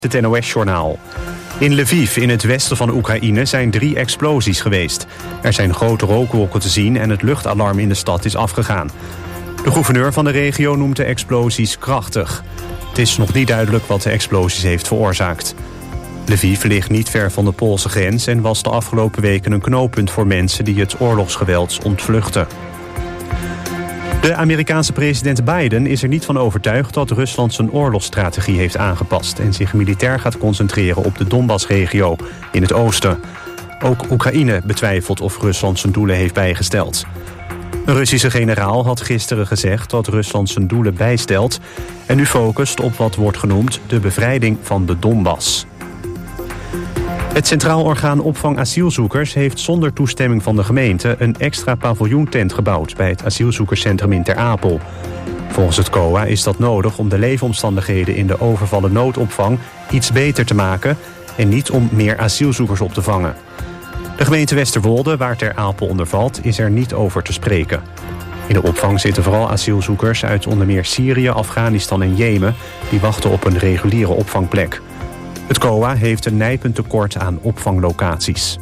Het NOS-journaal. In Lviv, in het westen van Oekraïne, zijn 3 explosies geweest. Er zijn grote rookwolken te zien en het luchtalarm in de stad is afgegaan. De gouverneur van de regio noemt de explosies krachtig. Het is nog niet duidelijk wat de explosies heeft veroorzaakt. Lviv ligt niet ver van de Poolse grens en was de afgelopen weken een knooppunt voor mensen die het oorlogsgeweld ontvluchten. De Amerikaanse president Biden is er niet van overtuigd dat Rusland zijn oorlogsstrategie heeft aangepast en zich militair gaat concentreren op de Donbass-regio in het oosten. Ook Oekraïne betwijfelt of Rusland zijn doelen heeft bijgesteld. Een Russische generaal had gisteren gezegd dat Rusland zijn doelen bijstelt en nu focust op wat wordt genoemd de bevrijding van de Donbass. Het Centraal Orgaan Opvang Asielzoekers heeft zonder toestemming van de gemeente een extra paviljoentent gebouwd bij het asielzoekerscentrum in Ter Apel. Volgens het COA is dat nodig om de leefomstandigheden in de overvallen noodopvang iets beter te maken en niet om meer asielzoekers op te vangen. De gemeente Westerwolde, waar Ter Apel onder valt, is er niet over te spreken. In de opvang zitten vooral asielzoekers uit onder meer Syrië, Afghanistan en Jemen die wachten op een reguliere opvangplek. Het COA heeft een nijpend tekort aan opvanglocaties.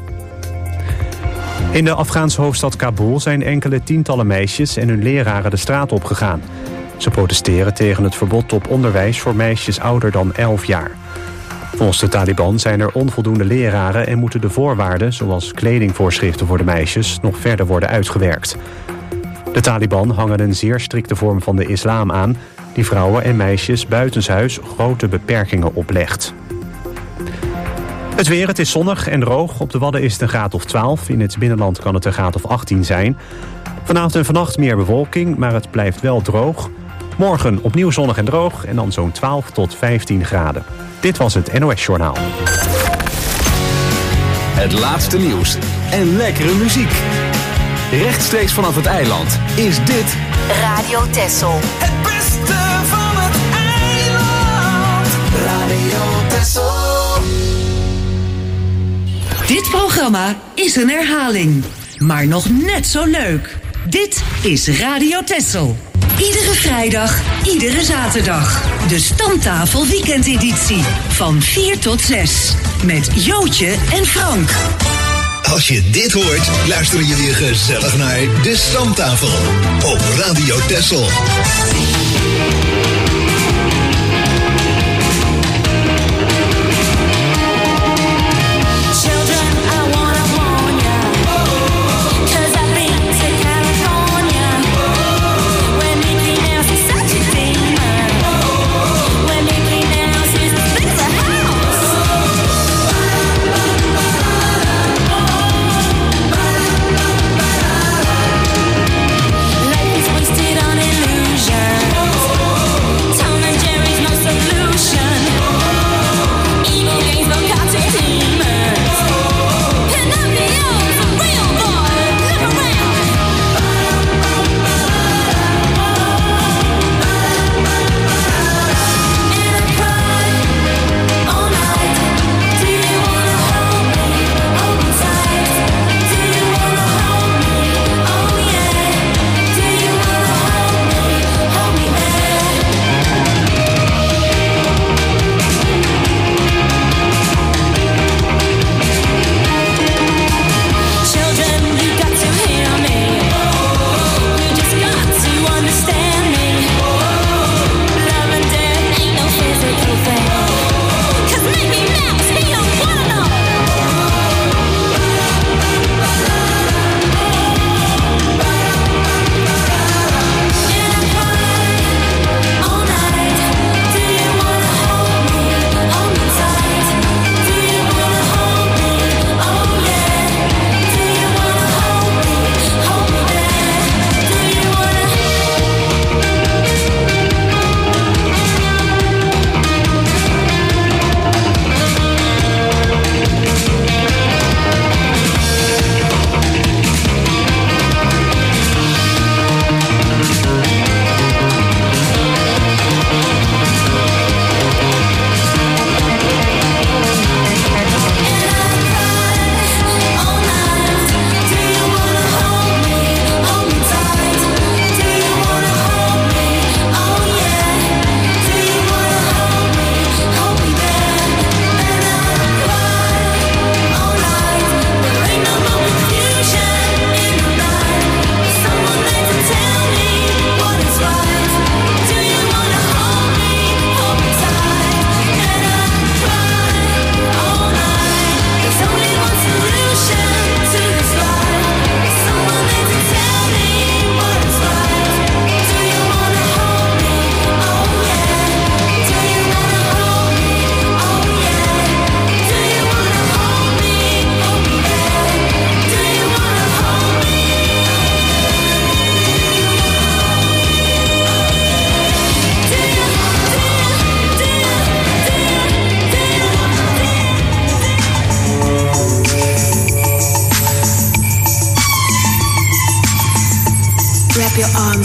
In de Afghaanse hoofdstad Kabul zijn enkele tientallen meisjes en hun leraren de straat opgegaan. Ze protesteren tegen het verbod op onderwijs voor meisjes ouder dan 11 jaar. Volgens de Taliban zijn er onvoldoende leraren en moeten de voorwaarden, zoals kledingvoorschriften voor de meisjes, nog verder worden uitgewerkt. De Taliban hangen een zeer strikte vorm van de islam aan, die vrouwen en meisjes buitenshuis grote beperkingen oplegt. Het weer, het is zonnig en droog. Op de Wadden is het een graad of 12. In het binnenland kan het een graad of 18 zijn. Vanavond en vannacht meer bewolking, maar het blijft wel droog. Morgen opnieuw zonnig en droog en dan zo'n 12 tot 15 graden. Dit was het NOS Journaal. Het laatste nieuws en lekkere muziek. Rechtstreeks vanaf het eiland is dit Radio Texel. Het beste van het eiland. Radio Texel. Dit programma is een herhaling, maar nog net zo leuk. Dit is Radio Texel. Iedere vrijdag, iedere zaterdag. De Stamtafel weekendeditie van 4 tot 6. Met Jootje en Frank. Als je dit hoort, luisteren jullie gezellig naar de Stamtafel op Radio Texel. Life is wasted on illusion.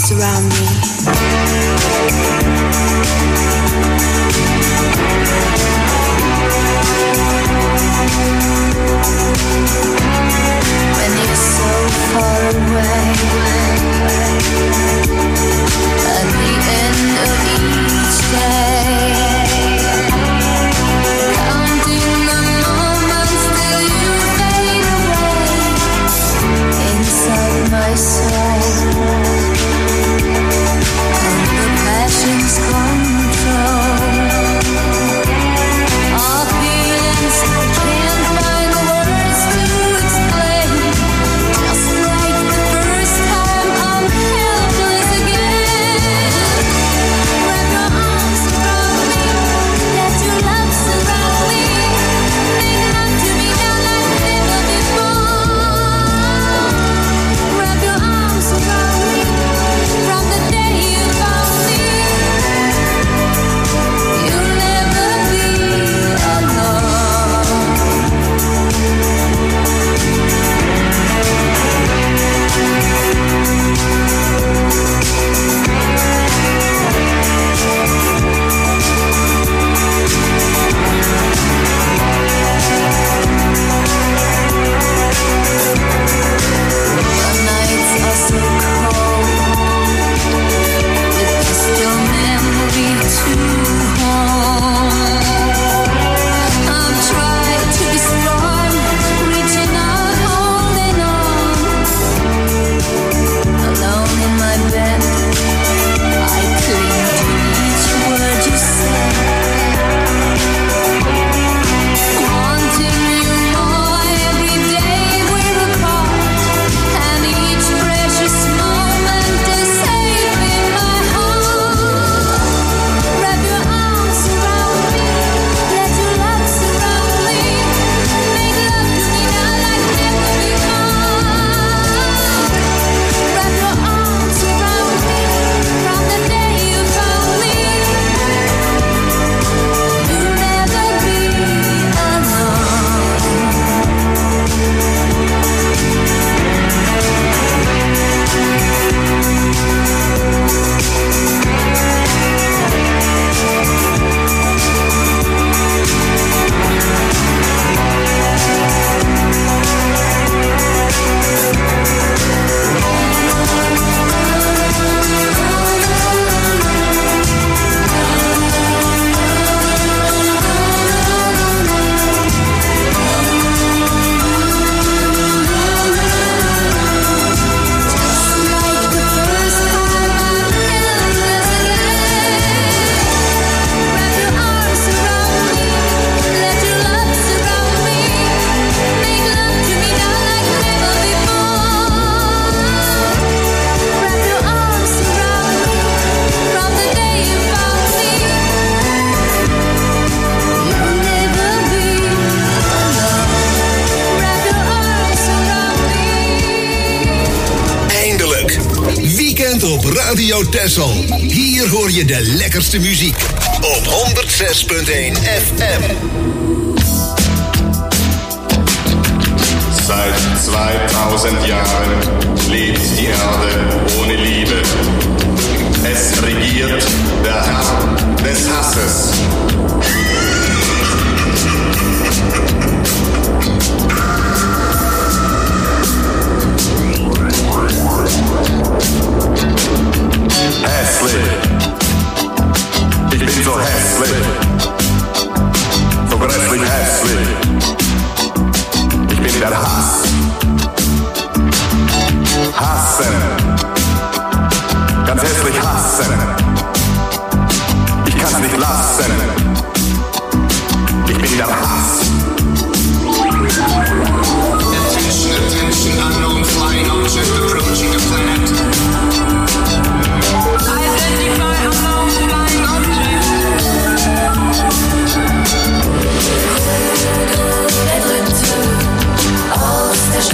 arms around me. When you're so far away, at the end of each day, counting the moments till you fade away inside my soul. Under passion's control, our feelings can't find the words to explain. Just like the first time, I'm helpless again. Wrap your arms around me, let your love surround me. Make love to me now like never before. Wrap your arms around me from the day you found me. You'll never be alone. The nights are so cold, with just your memory to hold. I've tried to be strong, reaching out, holding on. Alone in my bed, I cling to each word you say. Wanting you more every day we're apart, and each precious moment is safe in my heart. Wrap your arms around me, let your love surround me. Make love to me now like never before. Wrap your arms around me from the day you found me. You'll never be alone. Like the first time, I'm helpless again. Wrap your arms around me, let your love surround me. Make love to me now like never before. Wrap your arms around me from the day you found me. You'll never be alone. Wrap your arms around me. Eindelijk. Weekend op Radio Texel. Hier hoor je de lekkerste muziek. Op 106.1 FM. Seit 2000 Jahren lebt die Erde ohne Liebe. Es regiert der Herr des Hasses. Hässlich. Ich bin so hässlich. So grässlich hässlich. Ich bin der Hass. Hassen. Ganz hässlich hassen. Ich kann's nicht lassen. Ich bin der Hass. Attention, attention, unknown flying object approaching the planet. Identify unknown flying object. Être tout hors stage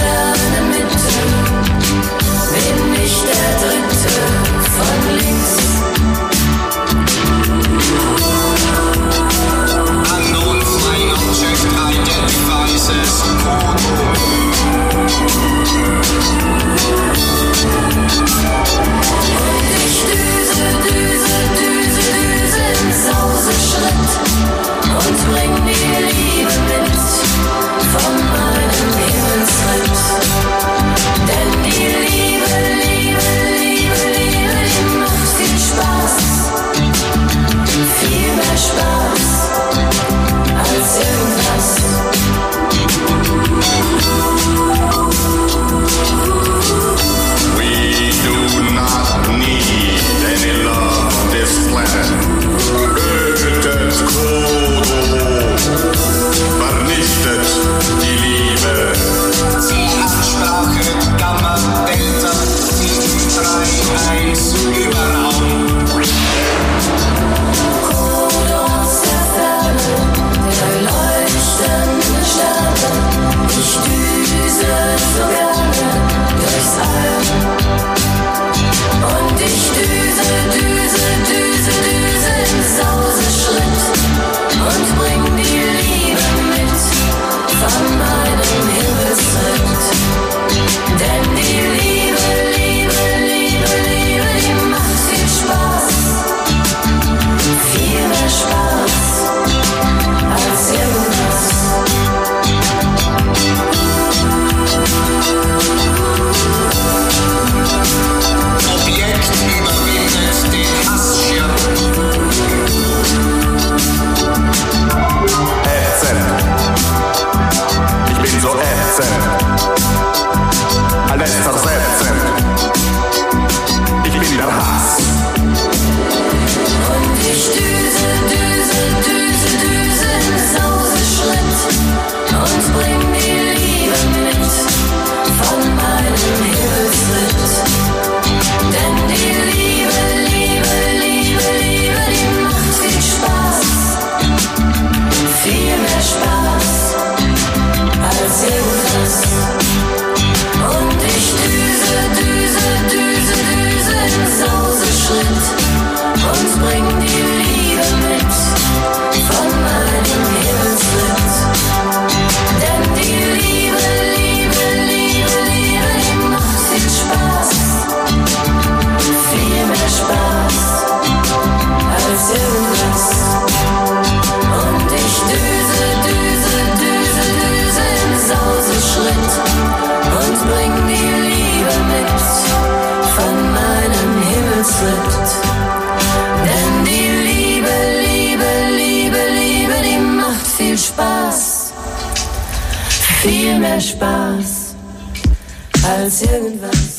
Spaß, viel mehr Spaß als irgendwas.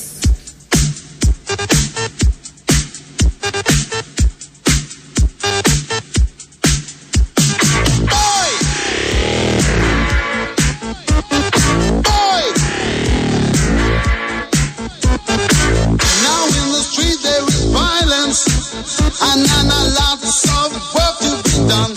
And lots of work to be done.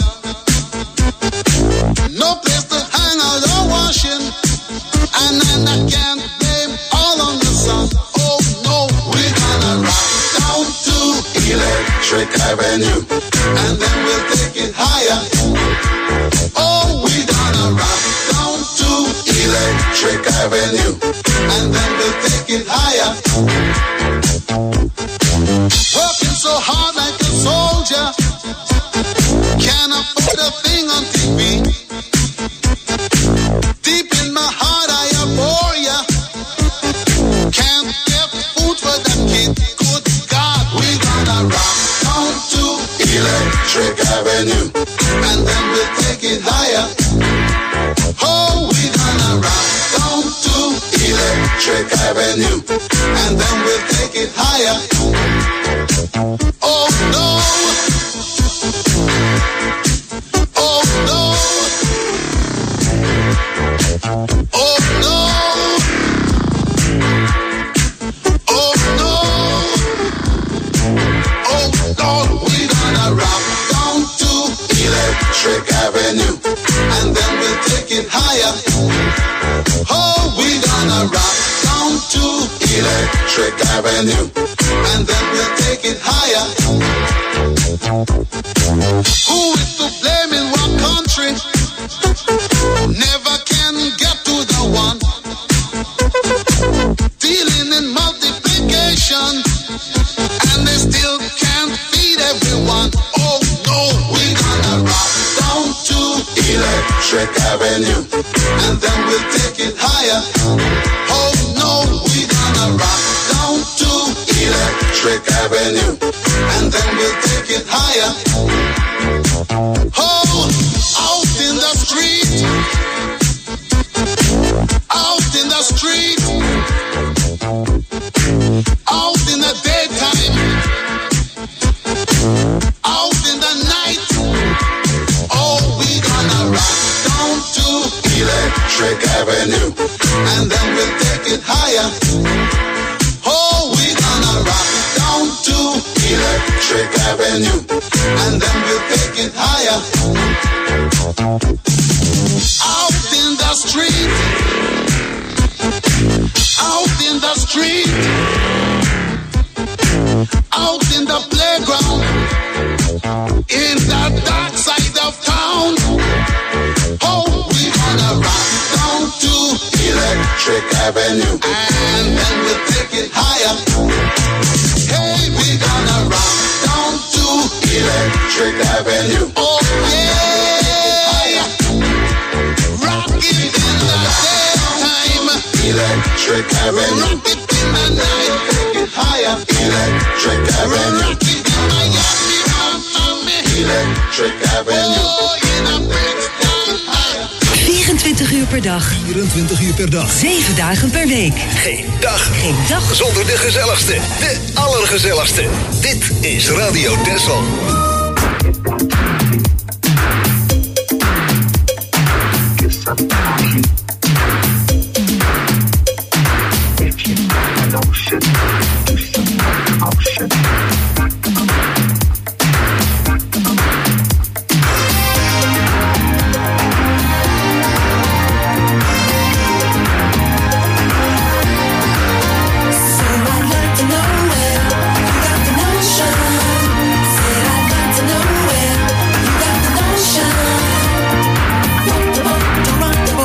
No place to hang out or washing. And I can't blame all on the sun. Oh no, we're gonna rock down to Electric Avenue. And then we'll take it higher. Oh, we're gonna rock down to Electric Avenue. And then we'll take it higher. Working so hard like a soldier, can't afford a thing on TV. Deep in my heart I abhor ya. Can't get food for that kid. Good God, we gonna rock down to Electric Avenue, and then we'll take it higher. Oh, we gonna rock down to Electric Avenue, and then we'll take it higher. Oh no! Oh no! Oh no! Oh no! Oh Lord, we gonna rock down to Electric Avenue, and then we'll take it higher. Oh, we gonna rock down to Electric Avenue, and then we'll take it higher. Who is to blame in what country? Never can get to the one. Dealing in multiplication, and they still can't feed everyone. Oh no, we gonna rock down to Electric Avenue, and then we'll take it higher. Oh no, we gonna rock down to Electric Avenue, and then we'll take it higher. Oh, out in the street, out in the street, out in the daytime, out in the night. Oh, we gonna rock down to Electric Avenue, and then we'll take it higher. Oh, we gonna rock down to Electric Avenue, and then we'll take it higher. Out in the street, out in the street, out in the playground, in the dark side of town. Oh, we gonna rock down to Electric Avenue, and then we'll take it higher. Hey, we gonna rock down to Electric Avenue. Oh yeah, rock it in the daytime, Electric Avenue. Rock it in the night, take it higher, Electric Avenue. Rock it in Miami, Miami, Electric Avenue. Oh, in a Brixton higher. 24 uur per dag. 24 uur per dag. 7 dagen per week. Geen dag. Geen dag zonder de gezelligste. De allergezelligste. Dit is Radio Texel. Rock the boat,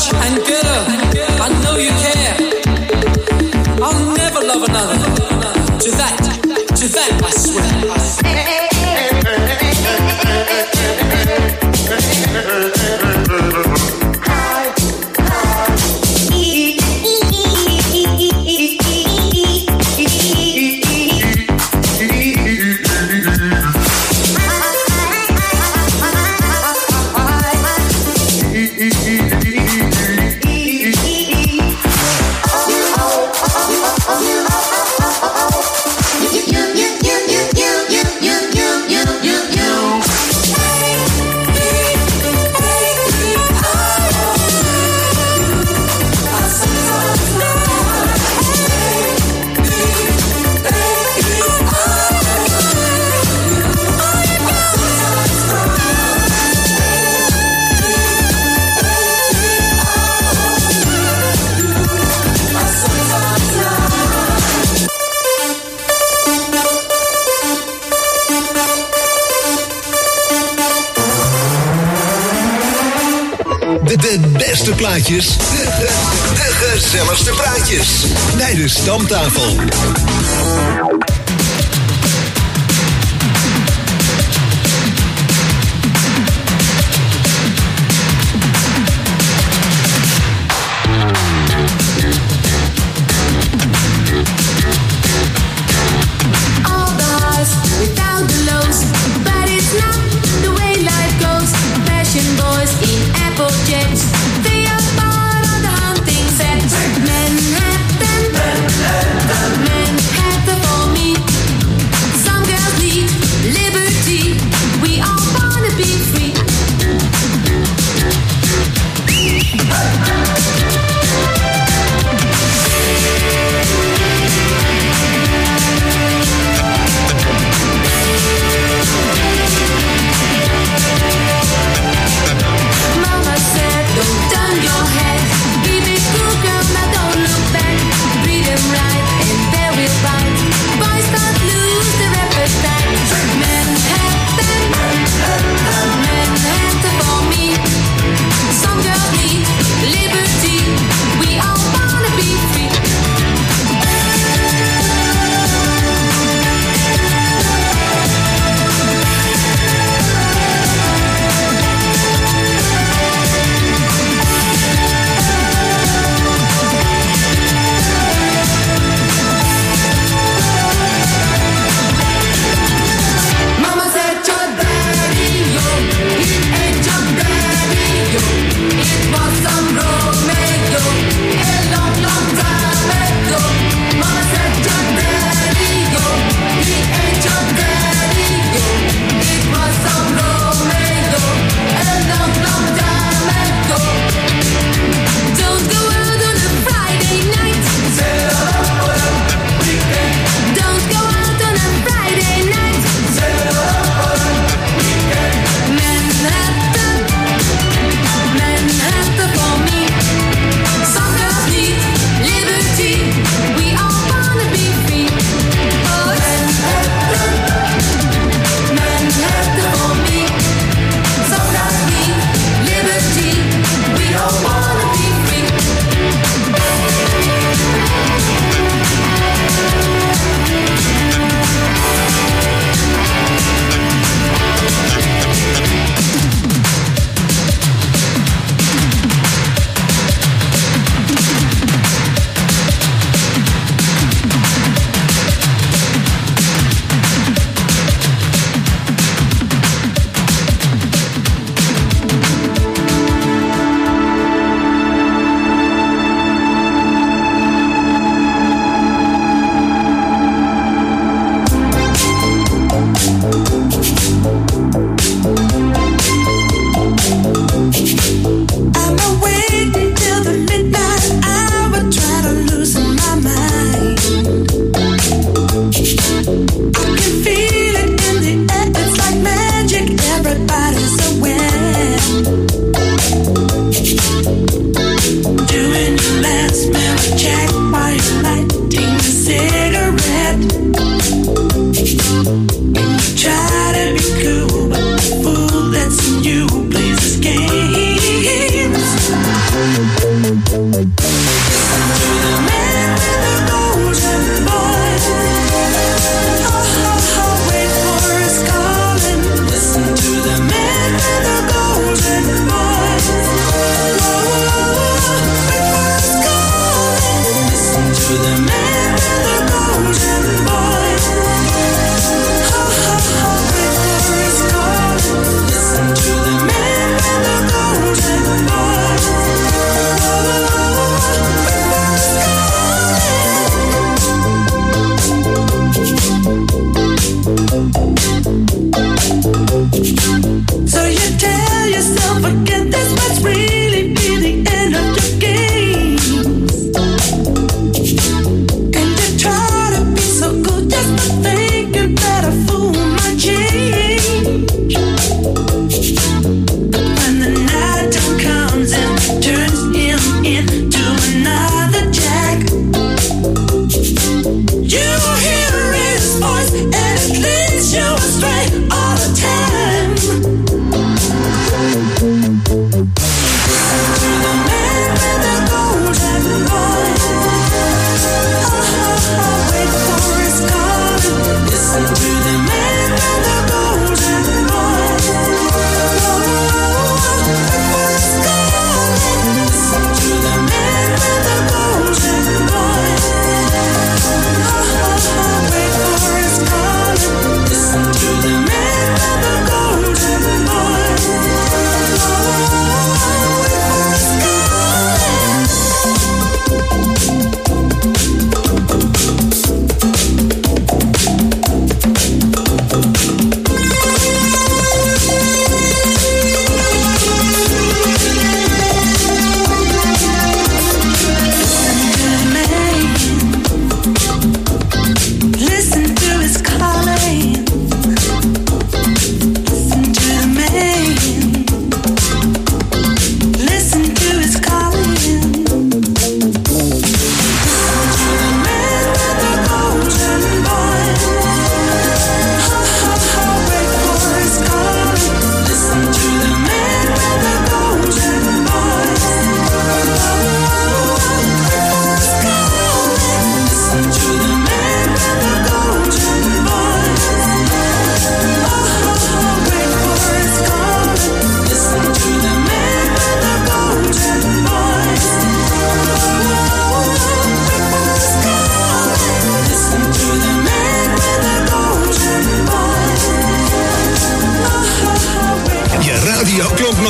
much. And girl, I know you care. I'll never love another. To that I swear. De beste plaatjes, de gezelligste praatjes bij de Stamtafel. All the highs without the lows, but it's not the way life goes. Fashion boys in Applejacks, they are part of the hunting set. Manhattan for me.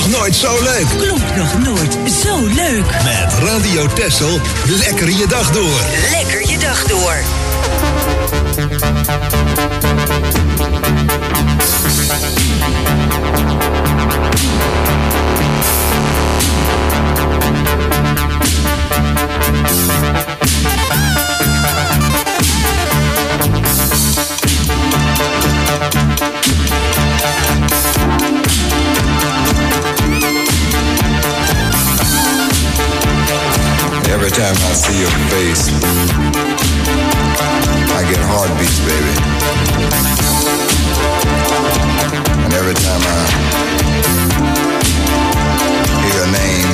nog nooit zo leuk. Klonk nog nooit zo leuk. Met Radio Texel, lekker je dag door. Lekker je dag door. Every time I see your face, I get heartbeats, baby. And every time I hear your name,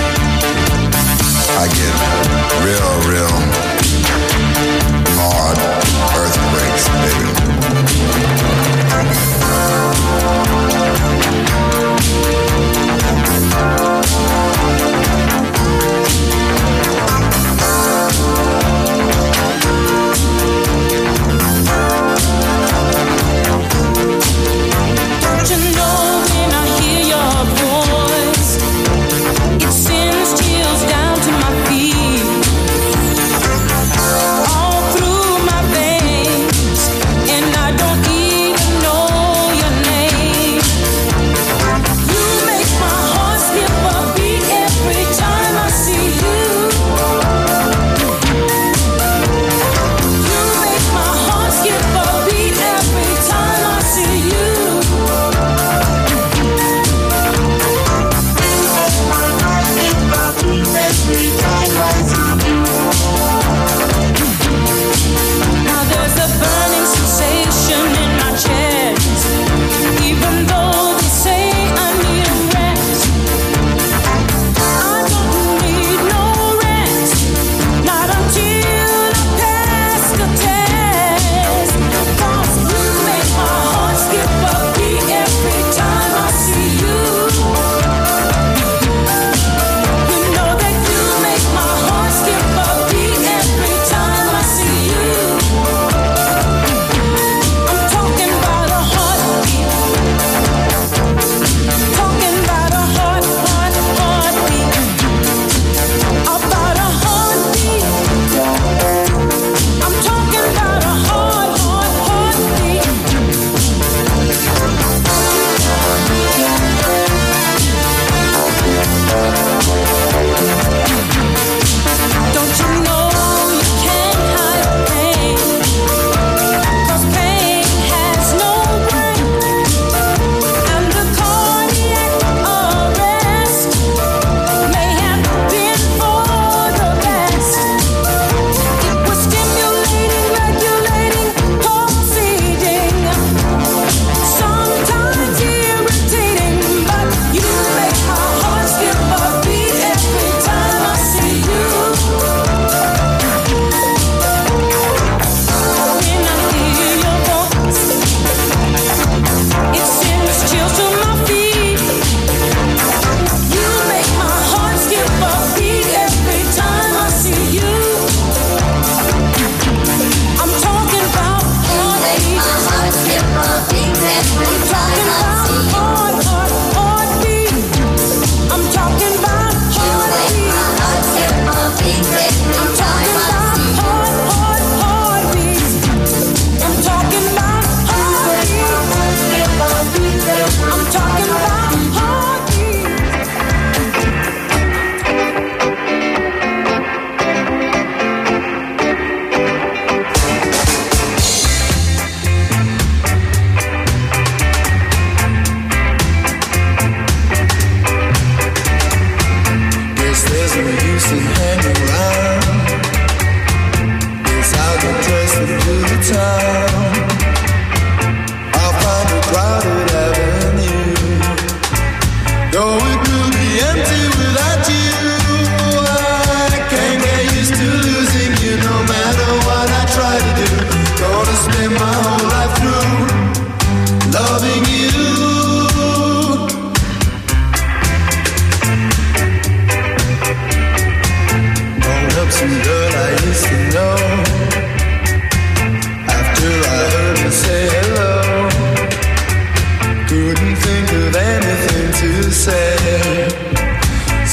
I get real hard earthquakes, baby. Don't you know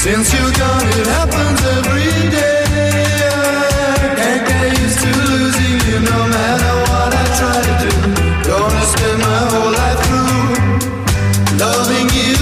Since you're gone, it happens every day. I can't get used to losing you, no matter what I try to do. Gonna spend my whole life through loving you.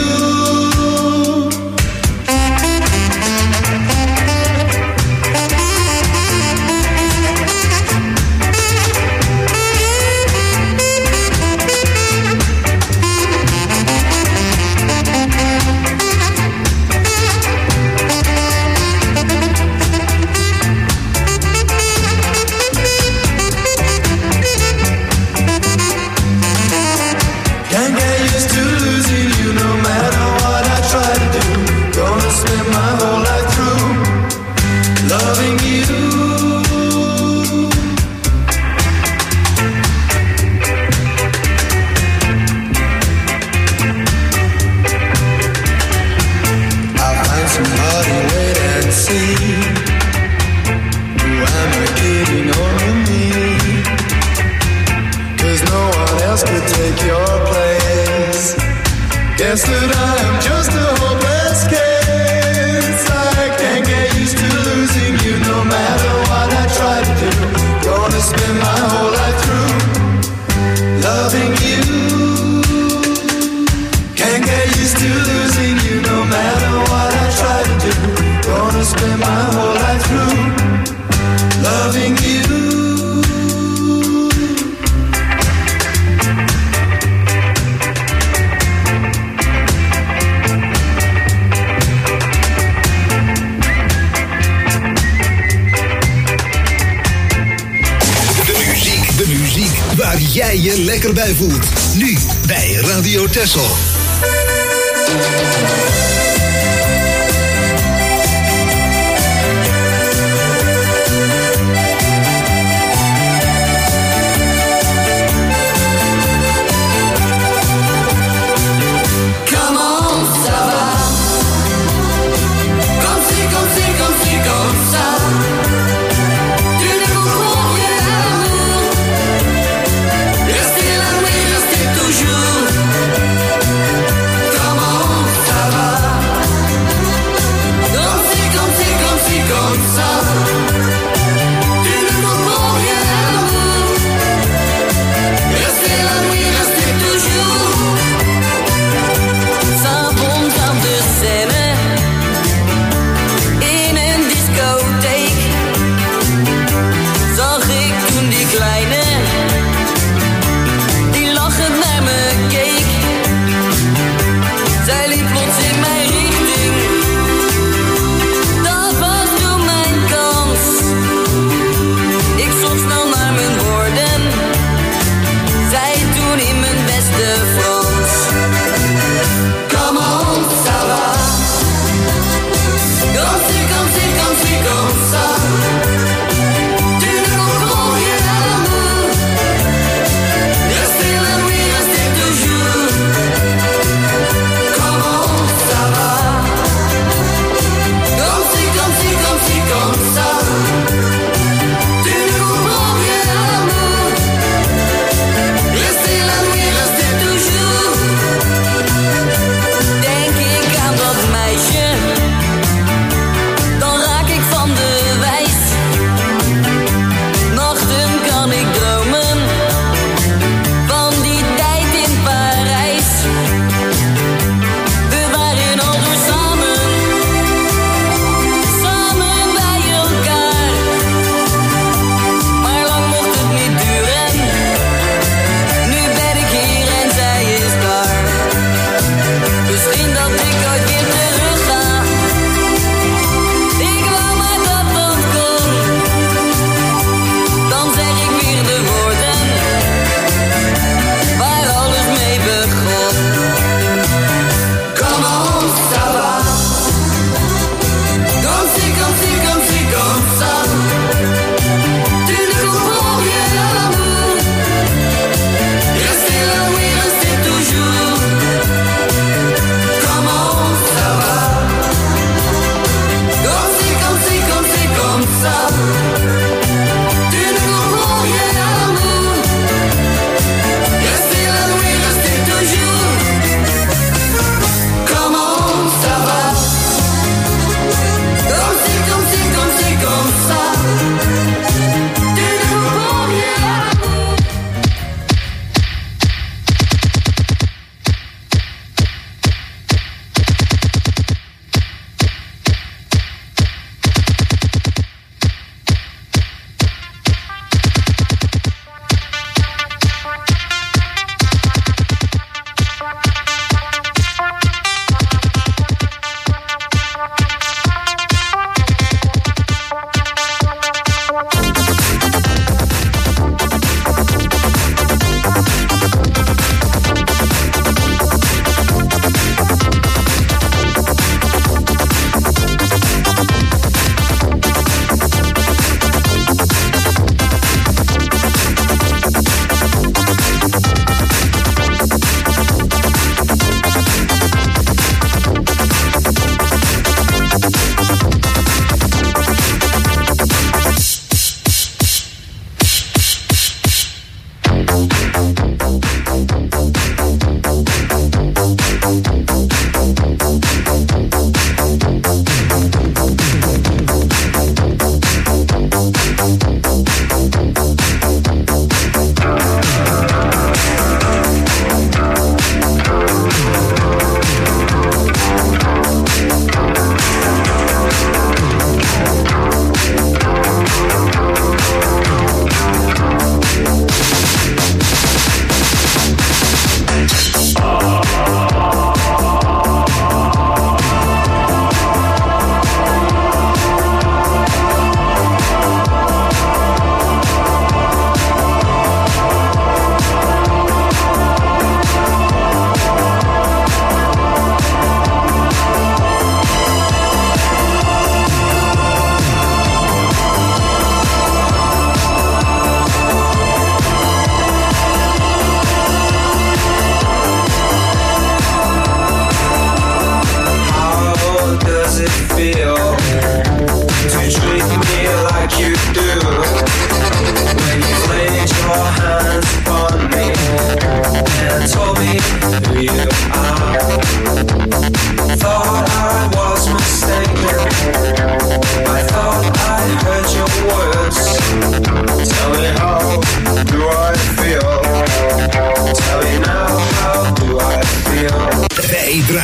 Guess that I'm just a hopeless case. I can't get used to losing you, no matter what I try to do. Gonna spend my whole life through loving you. Can't get used to losing you, no matter what I try to do. Gonna spend my whole life through loving you. Waar jij je lekker bij voelt. Nu bij Radio Texel. Come on, ça va. Comme si, comme si, comme si, comme ça. Tu ne comprends rien à l'amour. Restez là, oui, restez toujours. Comment ça va?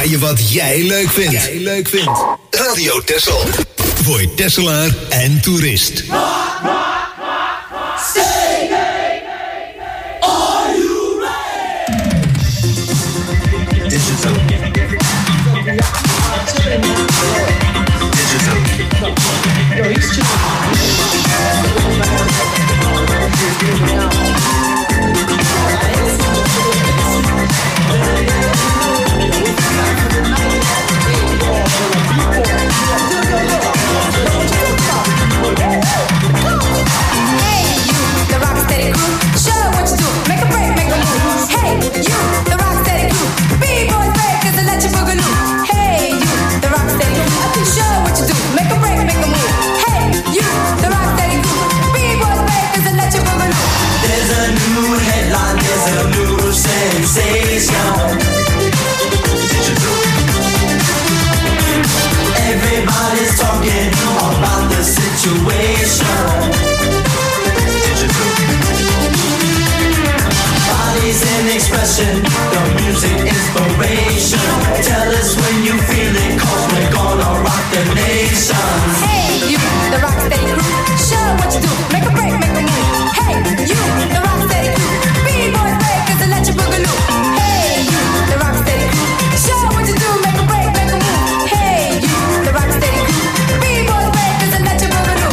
je wat jij leuk vindt. Radio Texel. Voor Tesselaar en toerist. Everybody's talking about the situation. Bodies in expression, the music inspiration. Tell us when you feel it, 'cause we're gonna rock the nation. Hey, you, the Rocksteady crew, show what you do. Make a break, make a move. Hey, you, the Rocksteady crew, B-boys breakers and let you boogaloo. Hey, you, the Rocksteady crew, show what you do. Make a break, make a move. Hey, you, the Rocksteady crew, B-boys breakers and let you boogaloo.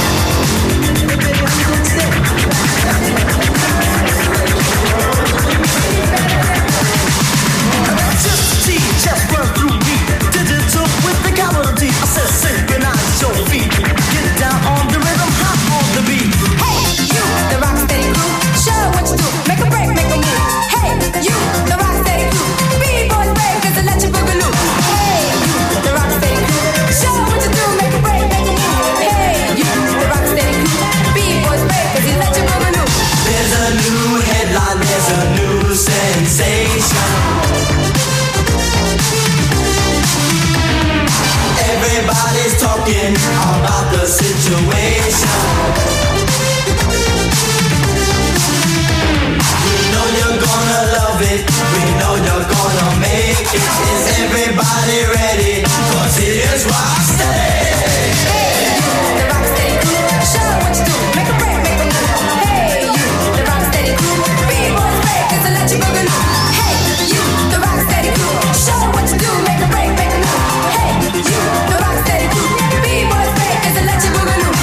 Electricity just run through me. Digital with the capital D. I said synchronize your feet. Get down on the rhythm, hop on the beat. Hey, you, the Rocksteady crew, show what you do. Make a break, make a move. Hey, you, the Rocksteady crew, B-boys breakers and let you boogaloo. Hey, you, the Rocksteady crew, show what you do. Make a break, make a move. Hey, you, the Rocksteady crew, B-boys breakers and let you boogaloo. There's a new headline, there's a new sensation. Everybody's talking about the situation. We know you're gonna love it, we know you're gonna make it. Is everybody ready? 'Cause here's Rocksteady. Hey, you, the Rocksteady crew, show what you do. Make a break, make a move. Hey, you, the Rocksteady crew, B-boys breakers and let you boogaloo. Hey, you, the Rocksteady crew, show what you do. Make a break, make a move. Hey, you, the Rocksteady crew, B-boys breakers and let you boogaloo.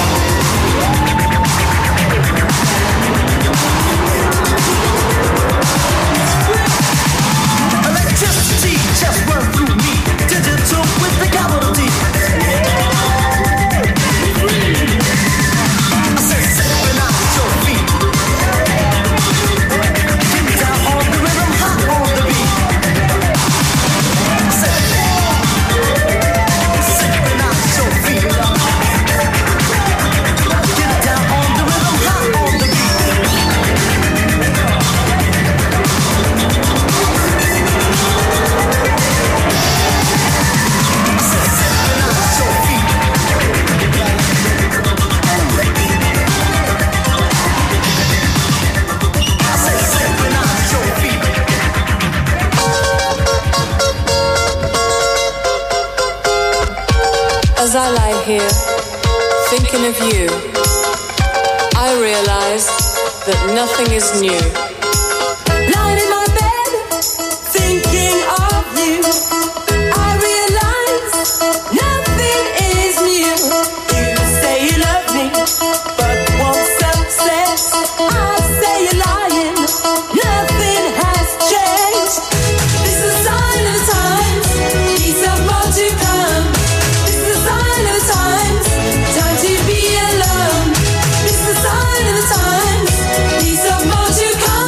Electricity just run through me. Digital with the capital D. I said synchronize your feet. Get down on the rhythm, hop on the beat. I said synchronize your feet. Get down on the rhythm, hop on the beat. As I lie here, thinking of you, I realize that nothing is new. Lying in my bed, thinking of you, I realize nothing is new. You say you love me, but won't success. I say you're lying, nothing has changed. This is a sign of the times, peace of more to come. This is a sign of the times, time to be alone. This is a sign of the times, peace of more to come.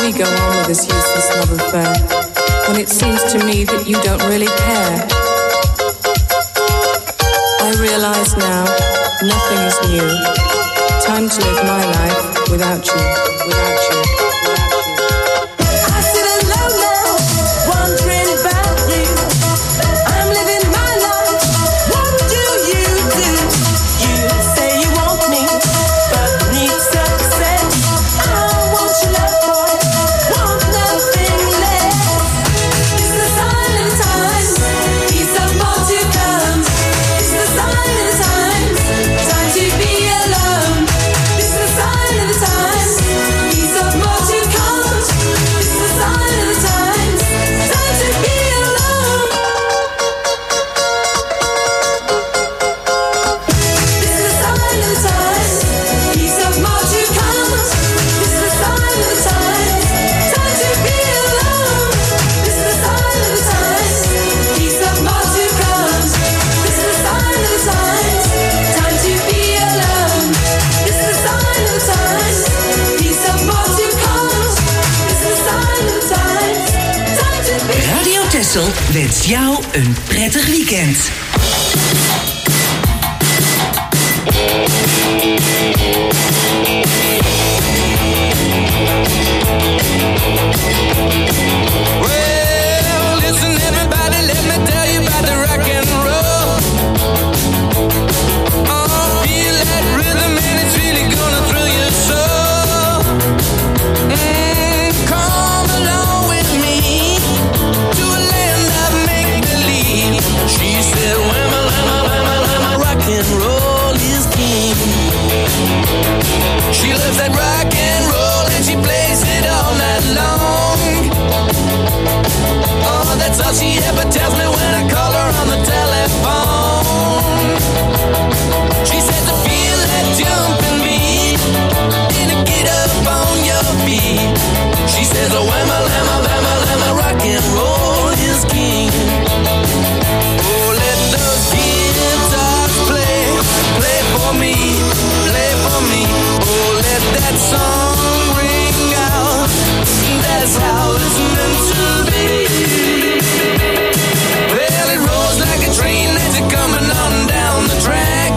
we go on with this useless love affair when it seems to me that you don't really care? I realize now nothing is new. Time to live my life without you, without you. I sit alone now, wondering about you. I'm living my life. What do you do? You say you want me, but need success. I want your love, boy. Want nothing less. It's the silent times. Peace of more to come. It's the silent times. Time to be alone. It's the silent times. Peace of more to come. It's the silent times. Time to be alone. It's the silent times. Peace of more to come. It's the silent times. Time to be alone. It's the silent times. Peace of more to come. It's the silent times. Time to be alone. It's the silent times. Peace of more to come. It's the silent times. Time to be. Radio Texel wenst jou een prettig weekend. Well, listen everybody, let me tell you about the rock and roll. Oh, feel that rhythm and it's really gonna thrill your soul. Come along with me to a land of make-believe. She said, whamma, whamma, whamma, whamma, rock and roll is king. She loves that rock and roll and she plays it all night long. Oh, that's all she ever tells me when I call her on the telephone. She says to feel that jumping beat and to get up on your feet. She says, oh, whamma, whamma, whamma, whamma, rock and roll is king. Oh, let those guitars play, play for me, play for me. Oh, let that song ring out. That's how it's meant to be. Well, it rolls like a train as it's coming on down the track.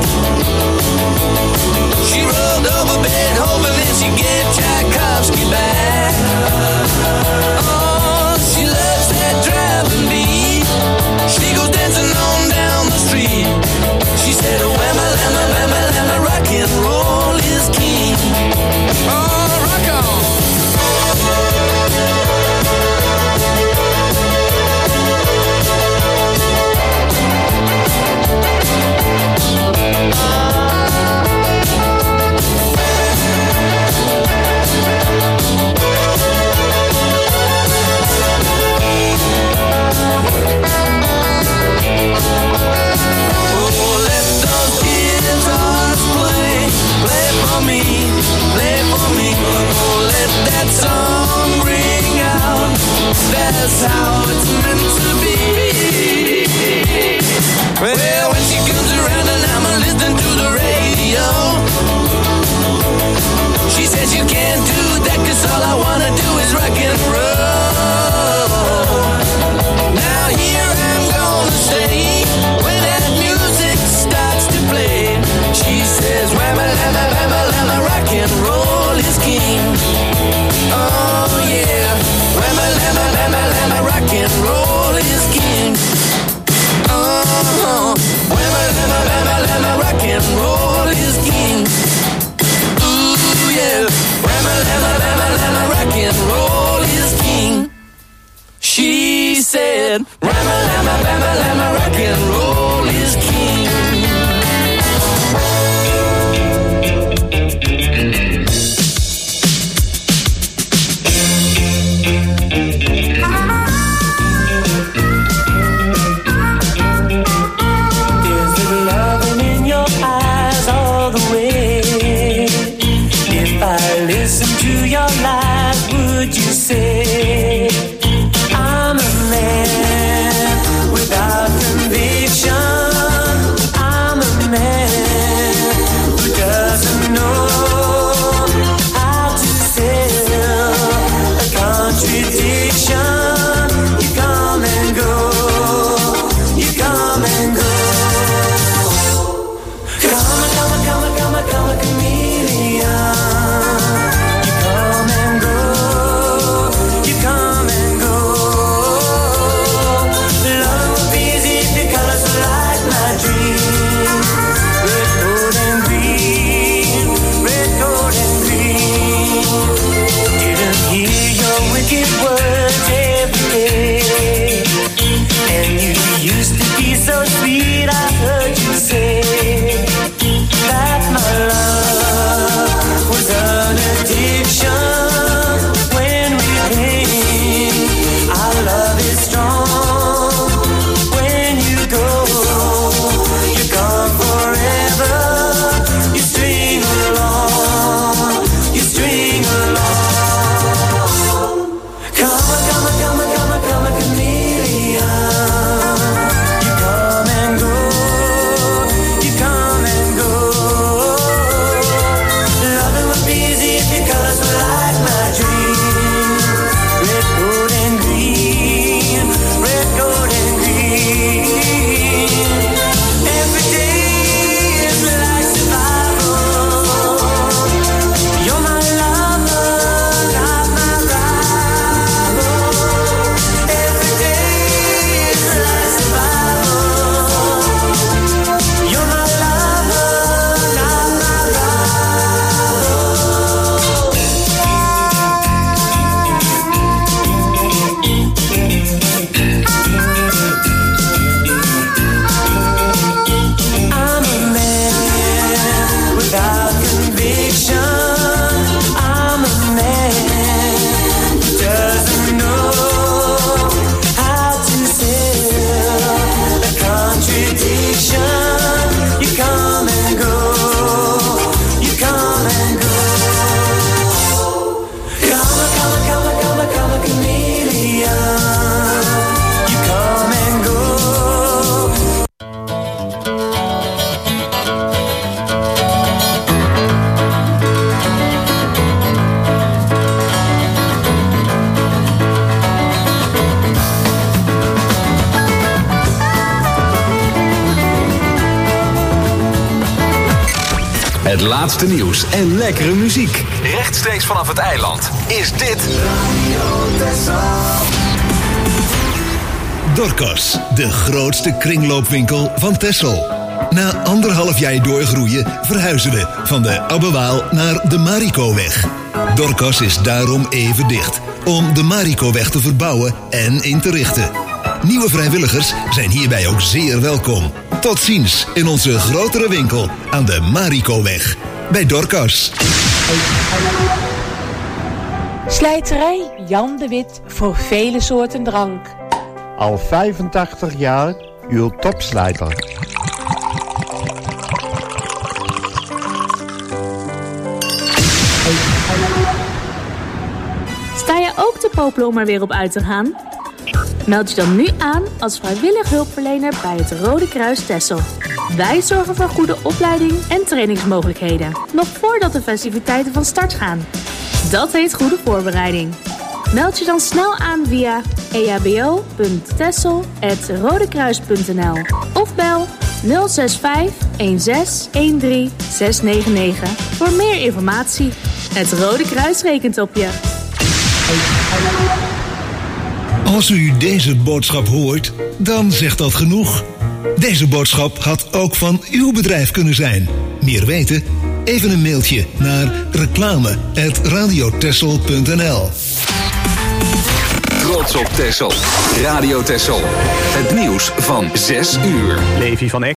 She rolled over Beethoven and she gave Tchaikovsky back. Oh, she loves that driving beat. She goes dancing on down the street. She said, oh, whamma, whamma, whamma, whamma, rock and roll is king. Oh, rock on. Oh, let those guitars play, play for me, play for me. Oh, let that song ring out. That's how it's meant to be. Well, when she comes around and I'm listening to the radio, she says you can't do that 'cause all I wanna do is rock and roll. Now here I'm gonna stay when that music starts to play. She says, whamma, whamma, whamma, whamma, rock and roll is king. Oh yeah, whamma, whamma, whamma, whamma, rock and roll is king. Oh, Het laatste nieuws en lekkere muziek. Rechtstreeks vanaf het eiland is dit Dorcas, de grootste kringloopwinkel van Texel. Na 1,5 jaar doorgroeien verhuizen we van de Abbewaal naar de Marikoweg. Dorcas is daarom even dicht, om de Marikoweg te verbouwen en in te richten. Nieuwe vrijwilligers zijn hierbij ook zeer welkom. Tot ziens in onze grotere winkel aan de Marikoweg. Bij Dorcas. Slijterij Jan de Wit voor vele soorten drank. Al 85 jaar uw topslijter. Sta je ook te popelen om er weer op uit te gaan? Meld je dan nu aan als vrijwillig hulpverlener bij het Rode Kruis Texel. Wij zorgen voor goede opleiding en trainingsmogelijkheden, nog voordat de festiviteiten van start gaan. Dat heet goede voorbereiding. Meld je dan snel aan via ehbo.texel@rodekruis.nl of bel 065 16 13 699 voor meer informatie. Het Rode Kruis rekent op je. Als u deze boodschap hoort, dan zegt dat genoeg. Deze boodschap had ook van uw bedrijf kunnen zijn. Meer weten? Even een mailtje naar reclame@radiotexel.nl. Trots op Texel. Radio Texel. Het nieuws van 6 uur. Levi van Eck